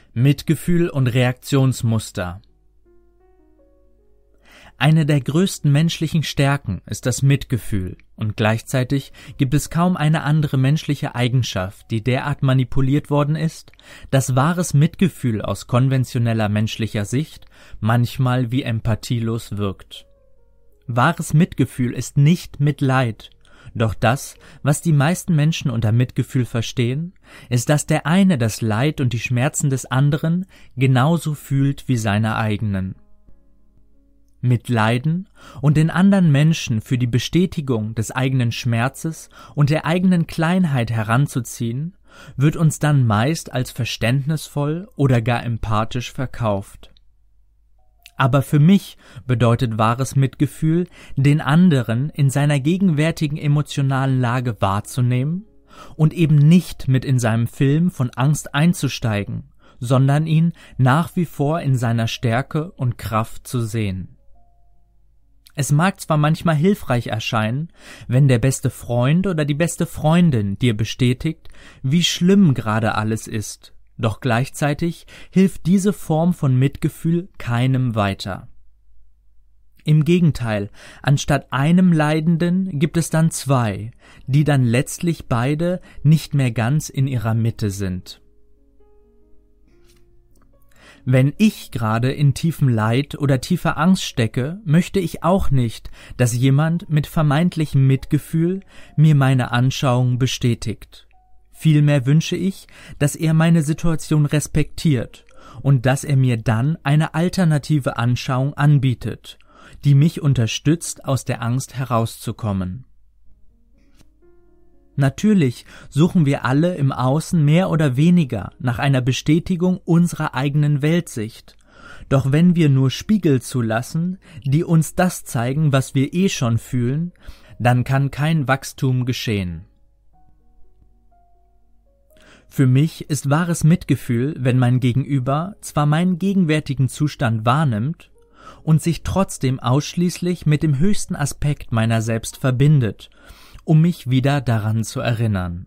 Mitgefühl und Reaktionsmuster. Eine der größten menschlichen Stärken ist das Mitgefühl, und gleichzeitig gibt es kaum eine andere menschliche Eigenschaft, die derart manipuliert worden ist, dass wahres Mitgefühl aus konventioneller menschlicher Sicht manchmal wie empathielos wirkt. Wahres Mitgefühl ist nicht Mitleid, doch das, was die meisten Menschen unter Mitgefühl verstehen, ist, dass der eine das Leid und die Schmerzen des anderen genauso fühlt wie seine eigenen. Mitleiden und den anderen Menschen für die Bestätigung des eigenen Schmerzes und der eigenen Kleinheit heranzuziehen, wird uns dann meist als verständnisvoll oder gar empathisch verkauft. Aber für mich bedeutet wahres Mitgefühl, den anderen in seiner gegenwärtigen emotionalen Lage wahrzunehmen und eben nicht mit in seinem Film von Angst einzusteigen, sondern ihn nach wie vor in seiner Stärke und Kraft zu sehen. Es mag zwar manchmal hilfreich erscheinen, wenn der beste Freund oder die beste Freundin dir bestätigt, wie schlimm gerade alles ist, doch gleichzeitig hilft diese Form von Mitgefühl keinem weiter. Im Gegenteil, anstatt einem Leidenden gibt es dann zwei, die dann letztlich beide nicht mehr ganz in ihrer Mitte sind. Wenn ich gerade in tiefem Leid oder tiefer Angst stecke, möchte ich auch nicht, dass jemand mit vermeintlichem Mitgefühl mir meine Anschauung bestätigt. Vielmehr wünsche ich, dass er meine Situation respektiert und dass er mir dann eine alternative Anschauung anbietet, die mich unterstützt, aus der Angst herauszukommen. Natürlich suchen wir alle im Außen mehr oder weniger nach einer Bestätigung unserer eigenen Weltsicht. Doch wenn wir nur Spiegel zulassen, die uns das zeigen, was wir eh schon fühlen, dann kann kein Wachstum geschehen. Für mich ist wahres Mitgefühl, wenn mein Gegenüber zwar meinen gegenwärtigen Zustand wahrnimmt und sich trotzdem ausschließlich mit dem höchsten Aspekt meiner selbst verbindet, um mich wieder daran zu erinnern.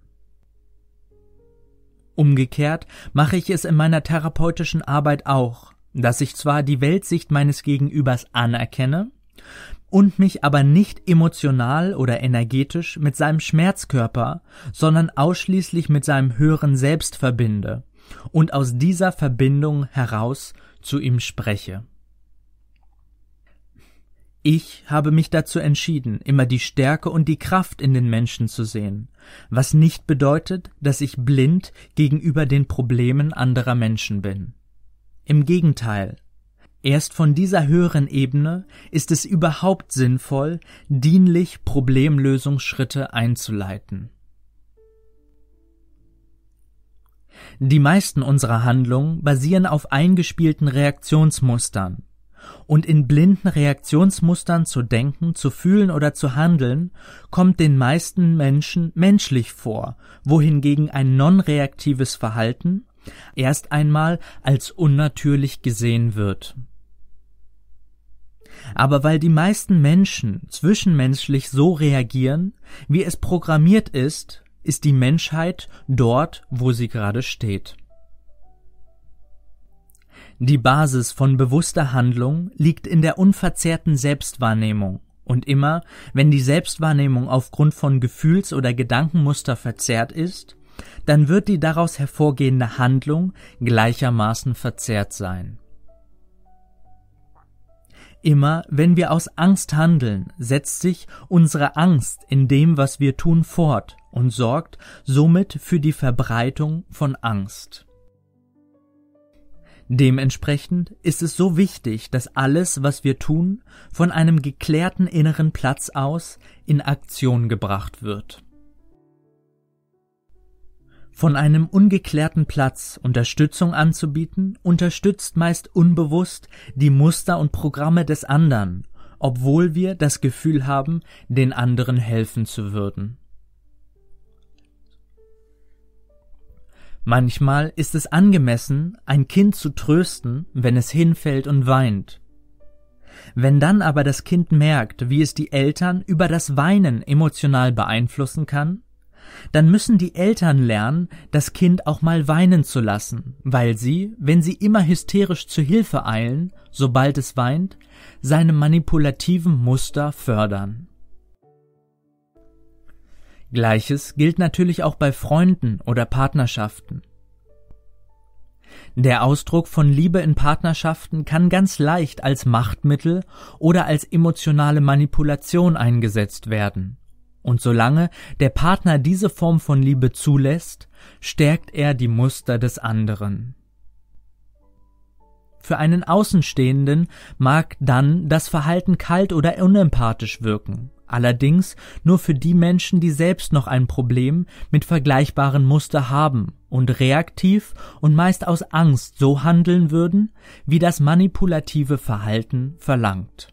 Umgekehrt mache ich es in meiner therapeutischen Arbeit auch, dass ich zwar die Weltsicht meines Gegenübers anerkenne und mich aber nicht emotional oder energetisch mit seinem Schmerzkörper, sondern ausschließlich mit seinem höheren Selbst verbinde und aus dieser Verbindung heraus zu ihm spreche. Ich habe mich dazu entschieden, immer die Stärke und die Kraft in den Menschen zu sehen, was nicht bedeutet, dass ich blind gegenüber den Problemen anderer Menschen bin. Im Gegenteil, erst von dieser höheren Ebene ist es überhaupt sinnvoll, dienlich Problemlösungsschritte einzuleiten. Die meisten unserer Handlungen basieren auf eingespielten Reaktionsmustern. Und in blinden Reaktionsmustern zu denken, zu fühlen oder zu handeln, kommt den meisten Menschen menschlich vor, wohingegen ein non-reaktives Verhalten erst einmal als unnatürlich gesehen wird. Aber weil die meisten Menschen zwischenmenschlich so reagieren, wie es programmiert ist, ist die Menschheit dort, wo sie gerade steht. Die Basis von bewusster Handlung liegt in der unverzerrten Selbstwahrnehmung, und immer, wenn die Selbstwahrnehmung aufgrund von Gefühls- oder Gedankenmuster verzerrt ist, dann wird die daraus hervorgehende Handlung gleichermaßen verzerrt sein. Immer, wenn wir aus Angst handeln, setzt sich unsere Angst in dem, was wir tun, fort und sorgt somit für die Verbreitung von Angst. Dementsprechend ist es so wichtig, dass alles, was wir tun, von einem geklärten inneren Platz aus in Aktion gebracht wird. Von einem ungeklärten Platz Unterstützung anzubieten, unterstützt meist unbewusst die Muster und Programme des anderen, obwohl wir das Gefühl haben, den anderen helfen zu würden. Manchmal ist es angemessen, ein Kind zu trösten, wenn es hinfällt und weint. Wenn dann aber das Kind merkt, wie es die Eltern über das Weinen emotional beeinflussen kann, dann müssen die Eltern lernen, das Kind auch mal weinen zu lassen, weil sie, wenn sie immer hysterisch zu Hilfe eilen, sobald es weint, seine manipulativen Muster fördern. Gleiches gilt natürlich auch bei Freunden oder Partnerschaften. Der Ausdruck von Liebe in Partnerschaften kann ganz leicht als Machtmittel oder als emotionale Manipulation eingesetzt werden. Und solange der Partner diese Form von Liebe zulässt, stärkt er die Muster des anderen. Für einen Außenstehenden mag dann das Verhalten kalt oder unempathisch wirken, allerdings nur für die Menschen, die selbst noch ein Problem mit vergleichbaren Muster haben und reaktiv und meist aus Angst so handeln würden, wie das manipulative Verhalten verlangt.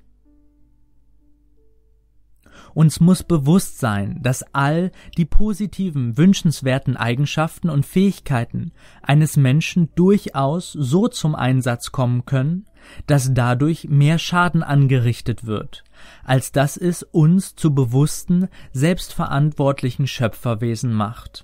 Uns muss bewusst sein, dass all die positiven, wünschenswerten Eigenschaften und Fähigkeiten eines Menschen durchaus so zum Einsatz kommen können, dass dadurch mehr Schaden angerichtet wird, als dass es uns zu bewussten, selbstverantwortlichen Schöpferwesen macht.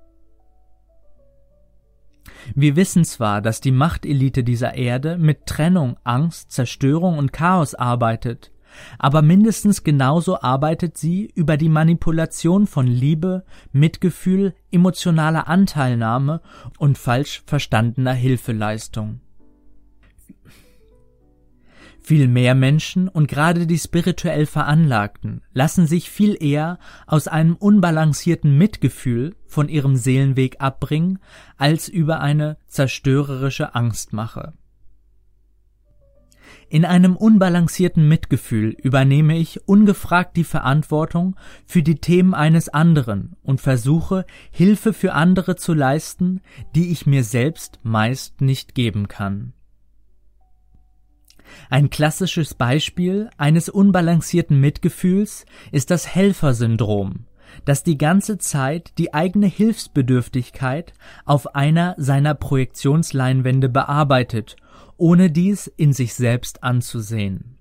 Wir wissen zwar, dass die Machtelite dieser Erde mit Trennung, Angst, Zerstörung und Chaos arbeitet, aber mindestens genauso arbeitet sie über die Manipulation von Liebe, Mitgefühl, emotionaler Anteilnahme und falsch verstandener Hilfeleistung. Viel mehr Menschen und gerade die spirituell Veranlagten lassen sich viel eher aus einem unbalancierten Mitgefühl von ihrem Seelenweg abbringen, als über eine zerstörerische Angstmache. In einem unbalancierten Mitgefühl übernehme ich ungefragt die Verantwortung für die Themen eines anderen und versuche, Hilfe für andere zu leisten, die ich mir selbst meist nicht geben kann. Ein klassisches Beispiel eines unbalancierten Mitgefühls ist das Helfersyndrom, das die ganze Zeit die eigene Hilfsbedürftigkeit auf einer seiner Projektionsleinwände bearbeitet, ohne dies in sich selbst anzusehen.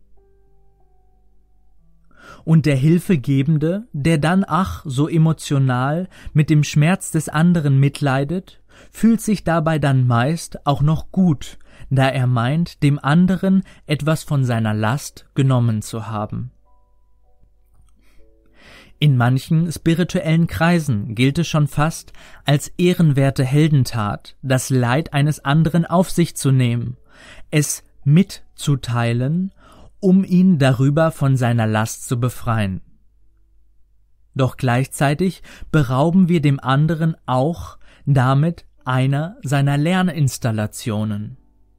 Und der Hilfegebende, der dann so emotional mit dem Schmerz des anderen mitleidet, fühlt sich dabei dann meist auch noch gut, da er meint, dem anderen etwas von seiner Last genommen zu haben. In manchen spirituellen Kreisen gilt es schon fast als ehrenwerte Heldentat, das Leid eines anderen auf sich zu nehmen, es mitzuteilen, um ihn darüber von seiner Last zu befreien. Doch gleichzeitig berauben wir dem anderen auch damit einer seiner Lerninstallationen.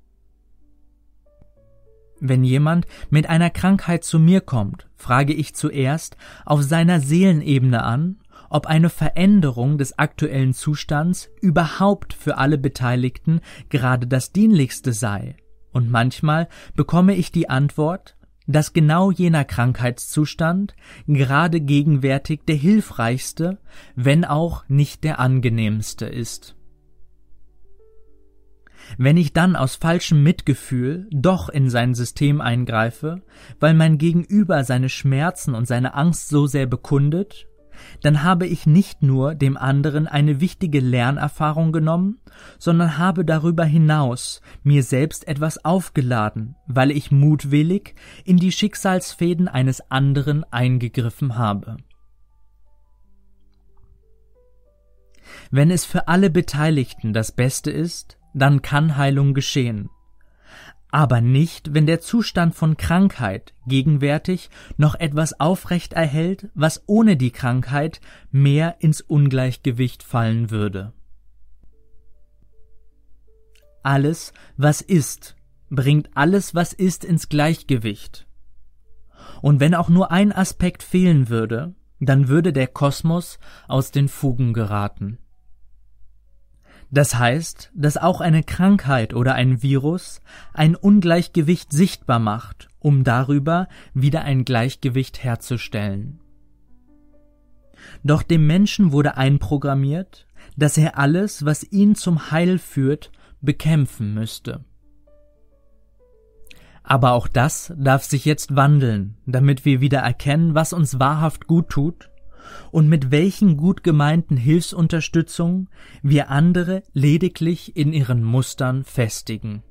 Wenn jemand mit einer Krankheit zu mir kommt, frage ich zuerst auf seiner Seelenebene an, ob eine Veränderung des aktuellen Zustands überhaupt für alle Beteiligten gerade das Dienlichste sei. Und manchmal bekomme ich die Antwort, dass genau jener Krankheitszustand gerade gegenwärtig der hilfreichste, wenn auch nicht der angenehmste ist. Wenn ich dann aus falschem Mitgefühl doch in sein System eingreife, weil mein Gegenüber seine Schmerzen und seine Angst so sehr bekundet, dann habe ich nicht nur dem anderen eine wichtige Lernerfahrung genommen, sondern habe darüber hinaus mir selbst etwas aufgeladen, weil ich mutwillig in die Schicksalsfäden eines anderen eingegriffen habe. Wenn es für alle Beteiligten das Beste ist, dann kann Heilung geschehen. Aber nicht, wenn der Zustand von Krankheit gegenwärtig noch etwas aufrecht erhält, was ohne die Krankheit mehr ins Ungleichgewicht fallen würde. Alles, was ist, bringt alles, was ist, ins Gleichgewicht. Und wenn auch nur ein Aspekt fehlen würde, dann würde der Kosmos aus den Fugen geraten. Das heißt, dass auch eine Krankheit oder ein Virus ein Ungleichgewicht sichtbar macht, um darüber wieder ein Gleichgewicht herzustellen. Doch dem Menschen wurde einprogrammiert, dass er alles, was ihn zum Heil führt, bekämpfen müsste. Aber auch das darf sich jetzt wandeln, damit wir wieder erkennen, was uns wahrhaft gut tut und mit welchen gut gemeinten Hilfsunterstützungen wir andere lediglich in ihren Mustern festigen.